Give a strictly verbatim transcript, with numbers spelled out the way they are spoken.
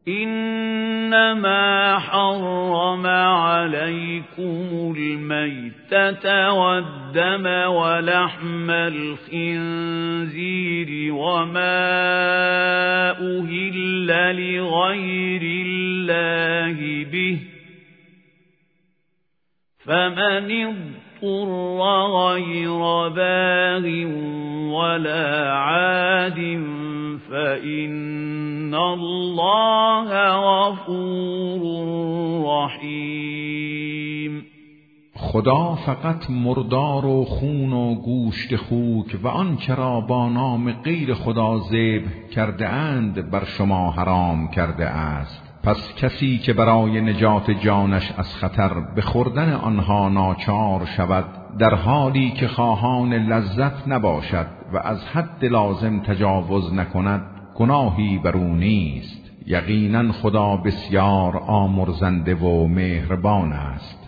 إنما حرم عليكم الميتة والدم ولحم الخنزير وما أهل لغير الله به فمن اضطر غير باغ ولا عاد فإن الله غفور رحیم. خدا فقط مردار و خون و گوشت خوک و آنچه را با نام غیر خدا ذبح کرده اند بر شما حرام کرده است. پس کسی که برای نجات جانش از خطر به خوردن آنها ناچار شود در حالی که خواهان لذت نباشد و از حد لازم تجاوز نکند گناهی بر او نیست. یقینا خدا بسیار آمرزنده و مهربان است.